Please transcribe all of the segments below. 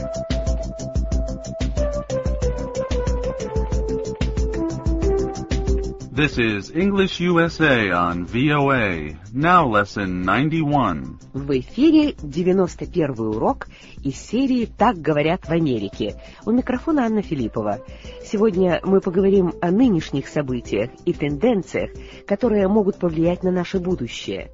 This is English USA on VOA. Now lesson 91. В эфире 91-й урок из серии «Так говорят в Америке». У микрофона Анна Филиппова. Сегодня мы поговорим о нынешних событиях и тенденциях, которые могут повлиять на наше будущее.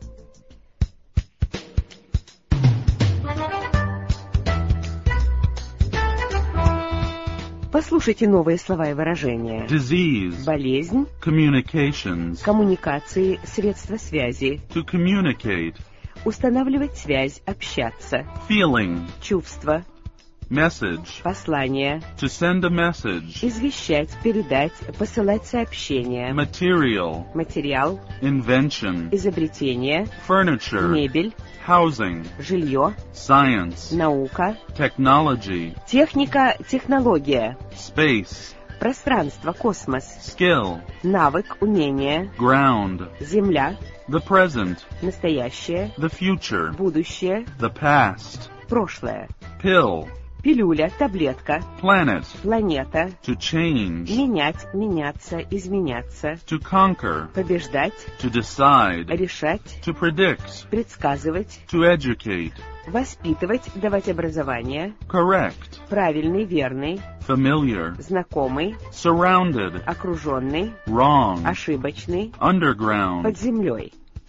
Послушайте новые слова и выражения. Disease. Болезнь. Communications. Коммуникации, средства связи. To communicate. Устанавливать связь, общаться. Feeling. Чувство. Message. Послание. To send a message. Извещать, передать, посылать сообщения. Material. Материал. Invention. Изобретение. Furniture. Мебель. Housing. Жилье. Science. Наука. Technology. Техника, технология. Space. Пространство, космос. Skill. Навык, умение. Ground. Земля. The present. Настоящее. The future. Будущее. The past. Прошлое. Pill. Пилюля, таблетка. Planet. Планета. To change. Менять, меняться, изменяться. To conquer. Побеждать. To decide. Решать. To predict. Предсказывать. To educate. Воспитывать, давать образование. Correct. Правильный, верный. Familiar. Знакомый. Surrounded. Окруженный. Wrong. Ошибочный. Underground. Под землей.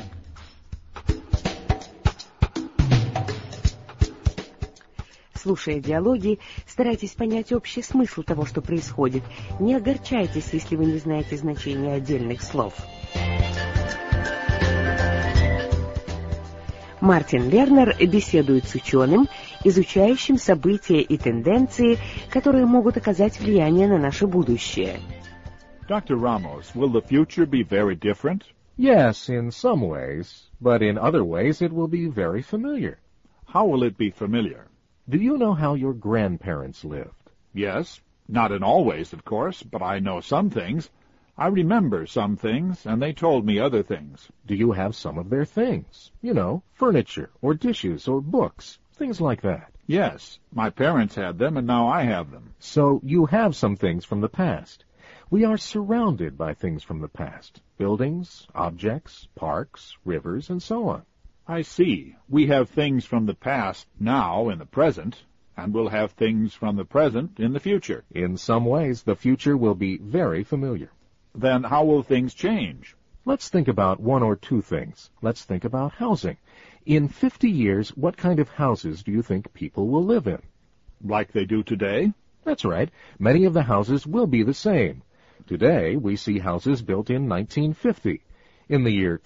Слушая диалоги, старайтесь понять общий смысл того, что происходит. Не огорчайтесь, если вы не знаете значения отдельных слов. Мартин Лернер беседует с ученым, изучающим события и тенденции, которые могут оказать влияние на наше будущее. Dr. Ramos, will the future be very different? Yes, in some ways, but in other ways it will be very familiar. How will it be familiar? Do you know how your grandparents lived? Yes, not in all ways, of course, but I know some things. I remember some things, and they told me other things. Do you have some of their things? You know, furniture, or dishes, or books, things like that. Yes, my parents had them, and now I have them. So you have some things from the past. We are surrounded by things from the past. Buildings, objects, parks, rivers, and so on. I see. We have things from the past now in the present, and we'll have things from the present in the future. In some ways, the future will be very familiar. Then how will things change? Let's think about one or two things. Let's think about housing. In 50 years, what kind of houses do you think people will live in? Like they do today? That's right. Many of the houses will be the same. Today, we see houses built in 1950. In the year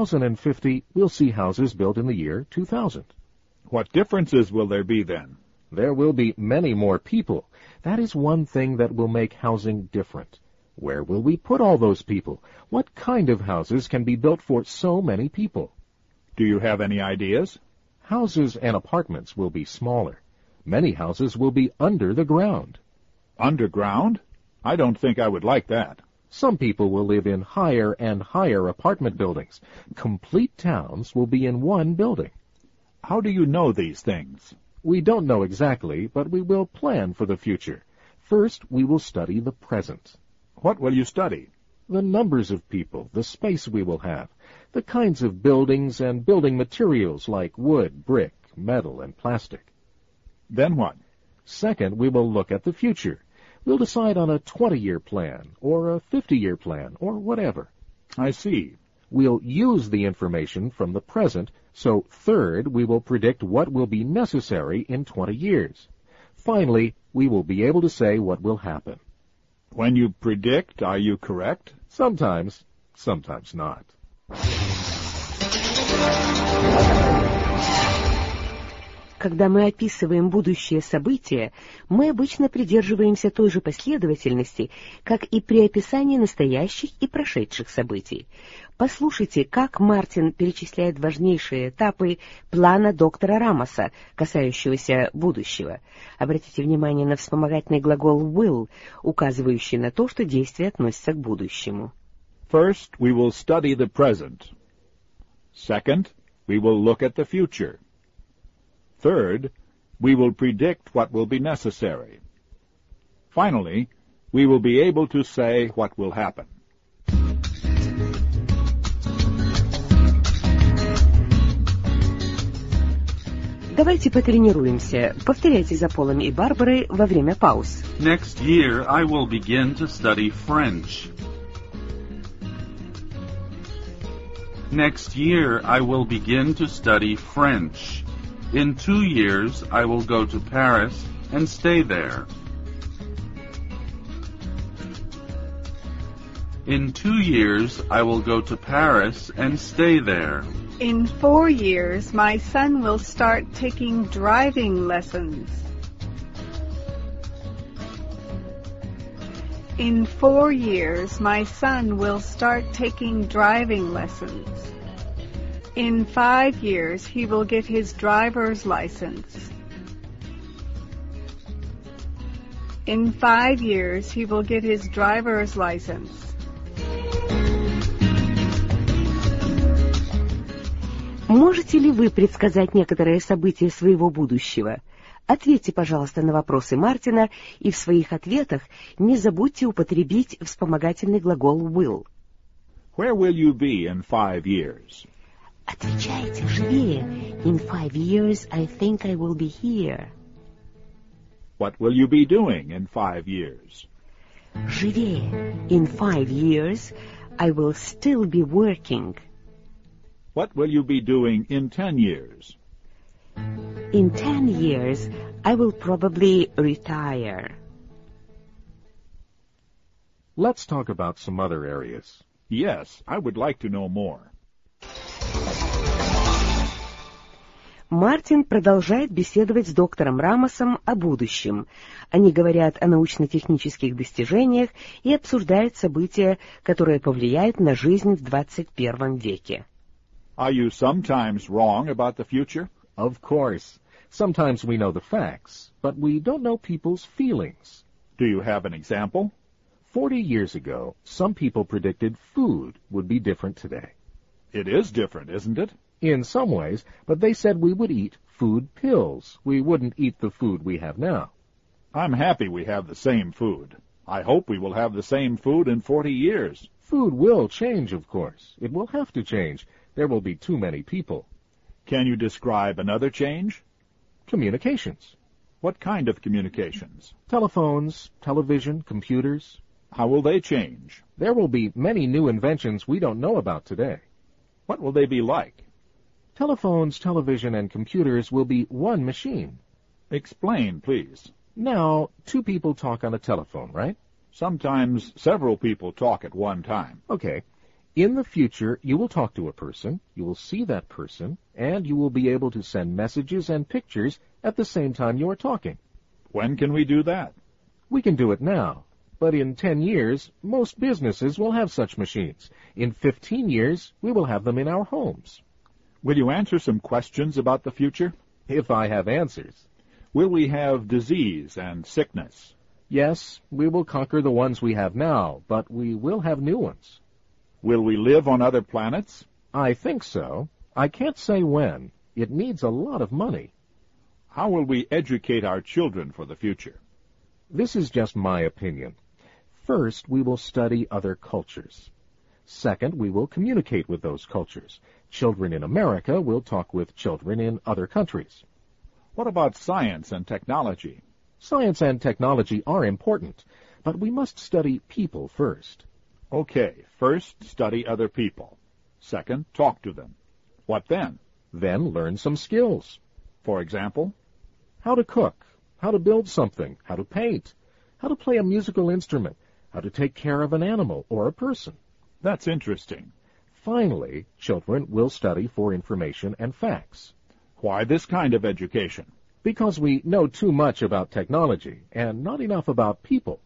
2050, we'll see houses built in the year 2000. What differences will there be then? There will be many more people. That is one thing that will make housing different. Where will we put all those people? What kind of houses can be built for so many people? Do you have any ideas? Houses and apartments will be smaller. Many houses will be under the ground. Underground? I don't think I would like that. Some people will live in higher and higher apartment buildings. Complete towns will be in one building. How do you know these things? We don't know exactly, but we will plan for the future. First, we will study the present. What will you study? The numbers of people, the space we will have, the kinds of buildings and building materials like wood, brick, metal, and plastic. Then what? Second, we will look at the future. We'll decide on a 20-year plan, or a 50-year plan, or whatever. I see. We'll use the information from the present, so third, we will predict what will be necessary in 20 years. Finally, we will be able to say what will happen. When you predict, are you correct? Sometimes, sometimes not. Когда мы описываем будущее события, мы обычно придерживаемся той же последовательности, как и при описании настоящих и прошедших событий. Послушайте, как Мартин перечисляет важнейшие этапы плана доктора Рамоса, касающегося будущего. Обратите внимание на вспомогательный глагол will, указывающий на то, что действие относится к будущему. First, we will study the present. Second, we will look at the future. Third, We will predict what will be necessary. Finally, we will be able to say what will happen. Давайте потренируемся. Повторяйте за Полом и Барбарой во время пауз. Next year, I will begin to study French. Next year, I will begin to study French. In 2 years, I will go to Paris and stay there. In 2 years, I will go to Paris and stay there. In 4 years, my son will start taking driving lessons. In 4 years, my son will start taking driving lessons. In 5 years, he will get his driver's license. In 5 years, he will get his driver's license. Можете ли вы предсказать некоторые события своего будущего? Ответьте, пожалуйста, на вопросы Мартина, и в своих ответах не забудьте употребить вспомогательный глагол will. Where will you be in 5 years? Отвечайте живее. In 5 years, I think I will be here. What will you be doing in 5 years? Живее. In 5 years, I will still be working. What will you be doing in 10 years? In 10 years, I will probably retire. Let's talk about some other areas. Yes, I would like to know more. Мартин продолжает беседовать с доктором Рамосом о будущем. Они говорят о научно-технических достижениях и обсуждают события, которые повлияют на жизнь в 21 веке. Are you sometimes wrong about the future? Of course. Sometimes we know the facts, but we don't know people's feelings. Do you have an example? 40 years ago, some people predicted food would be different today. It is different, isn't it? In some ways, but they said we would eat food pills. We wouldn't eat the food we have now. I'm happy we have the same food. I hope we will have the same food in 40 years. Food will change, of course. It will have to change. There will be too many people. Can you describe another change? Communications. What kind of communications? Telephones, television, computers. How will they change? There will be many new inventions we don't know about today. What will they be like? Telephones, television, and computers will be one machine. Explain, please. Now, 2 people talk on a telephone, right? Sometimes several people talk at one time. Okay. In the future, you will talk to a person, you will see that person, and you will be able to send messages and pictures at the same time you are talking. When can we do that? We can do it now. But in 10 years, most businesses will have such machines. In 15 years, we will have them in our homes. Will you answer some questions about the future? If I have answers. Will we have disease and sickness? Yes, we will conquer the ones we have now, but we will have new ones. Will we live on other planets? I think so. I can't say when. It needs a lot of money. How will we educate our children for the future? This is just my opinion. First, we will study other cultures. Second, we will communicate with those cultures. Children in America will talk with children in other countries. What about science and technology? Science and technology are important, but we must study people first. Okay, first study other people. Second, talk to them. What then? Then learn some skills. For example? How to cook, how to build something, how to paint, how to play a musical instrument, how to take care of an animal or a person. That's interesting. Finally, children will study for information and facts. Why this kind of education? Because we know too much about technology and not enough about people.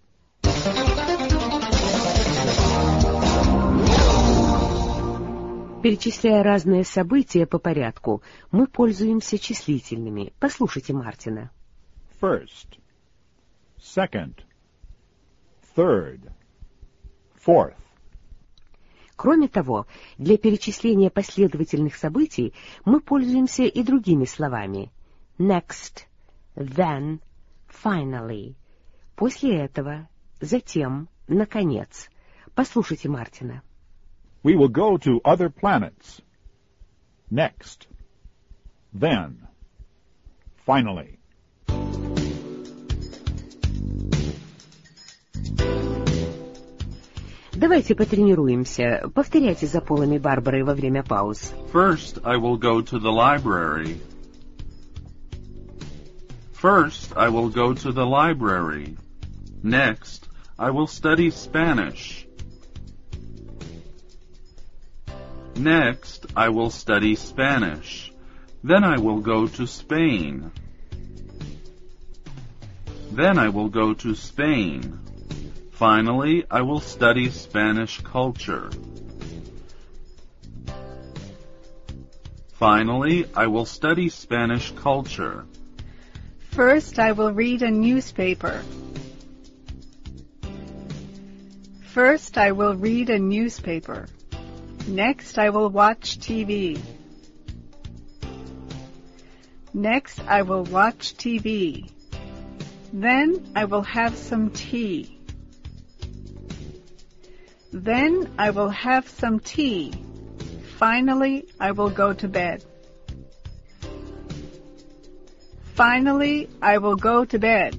Перечисляя разные события по порядку, мы пользуемся числительными. Послушайте Мартина. First, second, third, fourth. Кроме того, для перечисления последовательных событий мы пользуемся и другими словами. Next, then, finally. После этого, затем, наконец. Послушайте Мартина. We will go to other planets. Next. Then. Finally. Давайте потренируемся. Повторяйте за Полом и Барбарой во время пауз. First, I will go to the library. First, I will go to the library. Next, I will study Spanish. Next, I will study Spanish. Then I will go to Spain. Then I will go to Spain. Finally, I will study Spanish culture. Finally, I will study Spanish culture. First, I will read a newspaper. First, I will read a newspaper. Next, I will watch TV. Next, I will watch TV. Then, I will have some tea. Then, I will have some tea. Finally, I will go to bed. Finally, I will go to bed.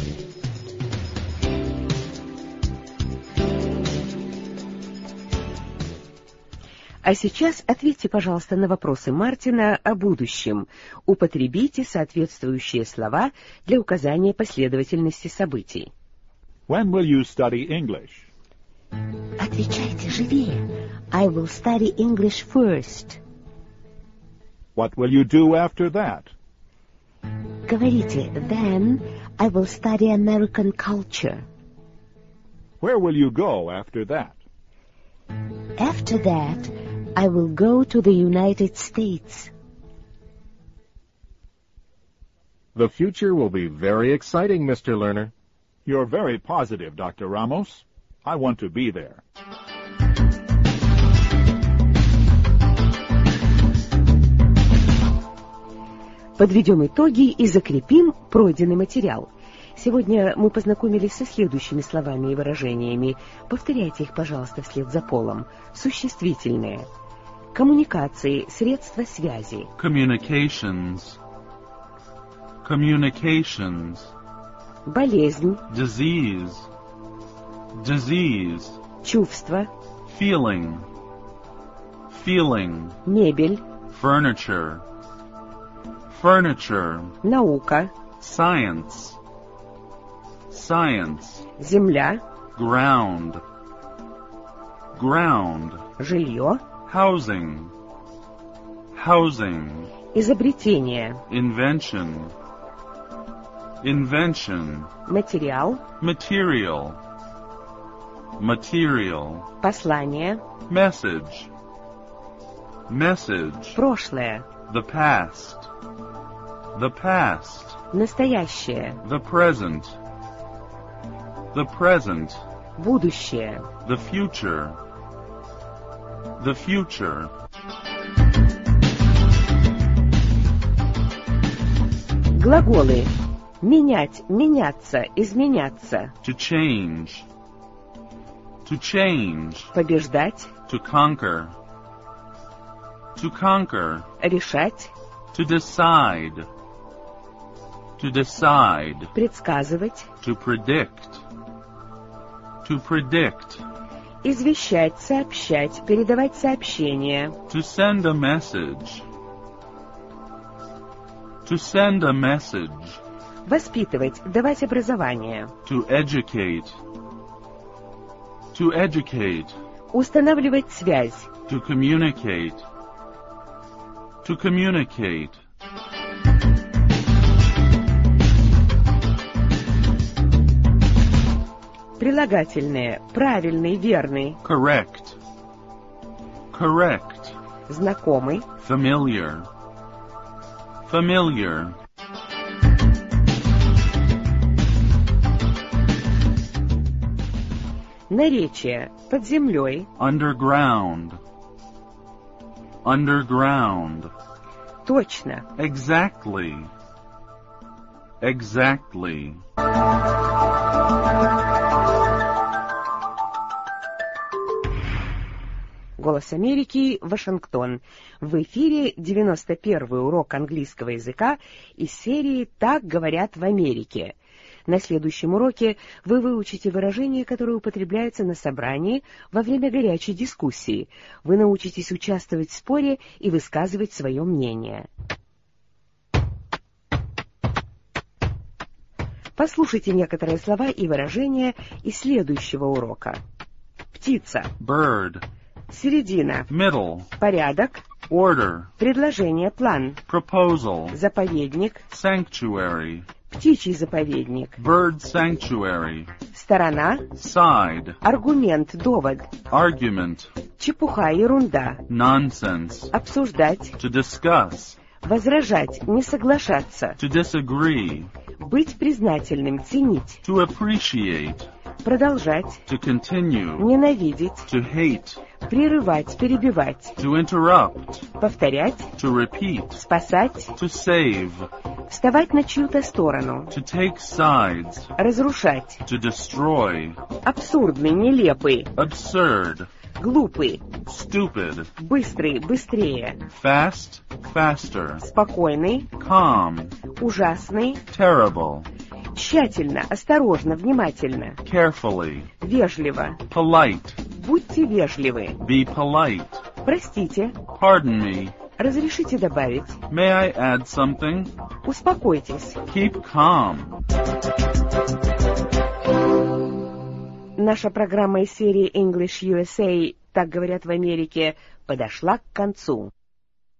А сейчас ответьте, пожалуйста, на вопросы Мартина о будущем. Употребите соответствующие слова для указания последовательности событий. When will you study English? Отвечайте живее. I will study English first. What will you do after that? Говорите, then I will study American culture. Where will you go after that? After that, I will go to the United States. The future will be very exciting, Mr. Lerner. You're very positive, Dr. Ramos. I want to be there. Подведем итоги и закрепим пройденный материал. Сегодня мы познакомились со следующими словами и выражениями. Повторяйте их, пожалуйста, вслед за Полом. Существительные. Коммуникации, средства связи. Communications. Communications. Болезнь. Disease. Disease. Чувство. Feeling. Feeling. Мебель. Furniture. Furniture. Наука. Science. Science. Земля. Ground. Ground. Жилье. Housing. Housing. Изобретение. Invention. Invention. Материал. Material. Material. Послание. Message. Message. Прошлое. The past. The past. Настоящее. The present. The present. Будущее. The future. The future. Глаголы. Менять, меняться, изменяться. To change. To change. Побеждать. To conquer. To conquer. Решать. To decide. To decide. Предсказывать. To predict. To predict. Извещать, сообщать, передавать сообщения. To send a message. To send a message. Воспитывать, давать образование. To educate. To educate. Устанавливать связь. To communicate. To communicate. Прилагательные. Правильный, верный. Correct. Correct. Знакомый. Familiar. Familiar. Наречие. Под землей. Underground. Underground. Точно. Exactly. Exactly. Голос Америки, Вашингтон. В эфире 91-й урок английского языка из серии «Так говорят в Америке». На следующем уроке вы выучите выражения, которые употребляются на собрании во время горячей дискуссии. Вы научитесь участвовать в споре и высказывать свое мнение. Послушайте некоторые слова и выражения из следующего урока. Птица. Bird. Середина. Middle. Порядок. Order. Предложение, план. Proposal. Заповедник. Sanctuary. Птичий заповедник. Bird sanctuary. Сторона. Side. Аргумент, довод. Argument. Чепуха, ерунда. Nonsense. Обсуждать. To discuss. Возражать, не соглашаться. To disagree. Быть признательным, ценить. To appreciate. Продолжать. To continue. Ненавидеть. To hate. Прерывать, перебивать. To interrupt. Повторять. To repeat. Спасать. To save. Вставать на чью-то сторону. To take sides. Разрушать. To destroy. Абсурдный, нелепый. Absurd. Глупый. Stupid. Быстрый, быстрее. Fast. Faster. Спокойный. Calm. Ужасный. Terrible. Тщательно, осторожно, внимательно. Carefully. Вежливо. Polite. Будьте вежливы. Be polite. Простите. Pardon me. Разрешите добавить. May I add something? Успокойтесь. Keep calm. Наша программа из серии English USA «Так говорят в Америке» подошла к концу.